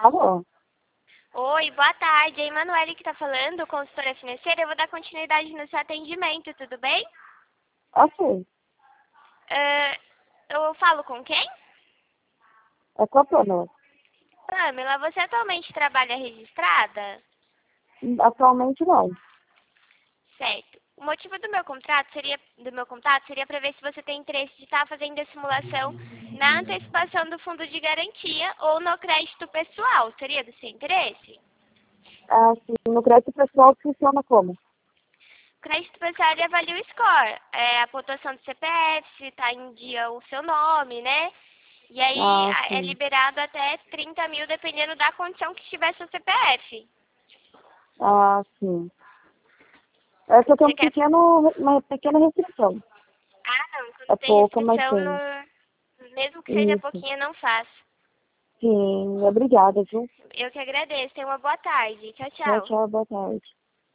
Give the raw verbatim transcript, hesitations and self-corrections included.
Alô? Oi, boa tarde. É a Emanuele que está falando, consultora financeira. Eu vou dar continuidade no seu atendimento, tudo bem? Ok. Ah, eu falo com quem? É com a Pamela. Pamela, você atualmente trabalha registrada? Atualmente não. Certo. O motivo do meu contrato seria do meu contato seria para ver se você tem interesse de estar fazendo a simulação na antecipação do fundo de garantia ou no crédito pessoal. Seria do seu interesse? Assim, no crédito pessoal funciona como? O crédito pessoal ele avalia o score, é, a pontuação do C P F, se está em dia o seu nome, né? E aí Ah, a- é sim. liberado até trinta mil, dependendo da condição que estiver seu C P F. Ah, sim. É que eu tenho Você um quer... pequeno, uma pequena restrição. Ah, não, quando É tem pouca, mas restrição, tem. não... mesmo que seja Isso. pouquinho, não faço. Sim, obrigada, viu? Eu que agradeço. Tenha uma boa tarde. Tchau, Tchau, tchau. tchau, boa tarde.